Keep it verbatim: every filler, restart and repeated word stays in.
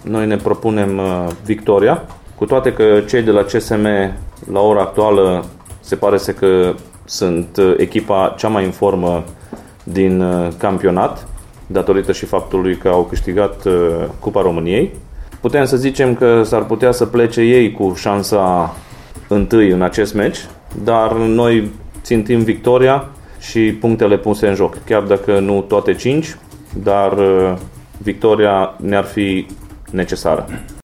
noi ne propunem victoria, cu toate că cei de la C S M la ora actuală se pare că sunt echipa cea mai în formă din campionat, datorită și faptului că au câștigat Cupa României. Putem să zicem că s-ar putea să plece ei cu șansa întâi în acest meci, dar noi țintim victoria și punctele puse în joc. Chiar dacă nu toate cinci, dar victoria ne-ar fi necesară.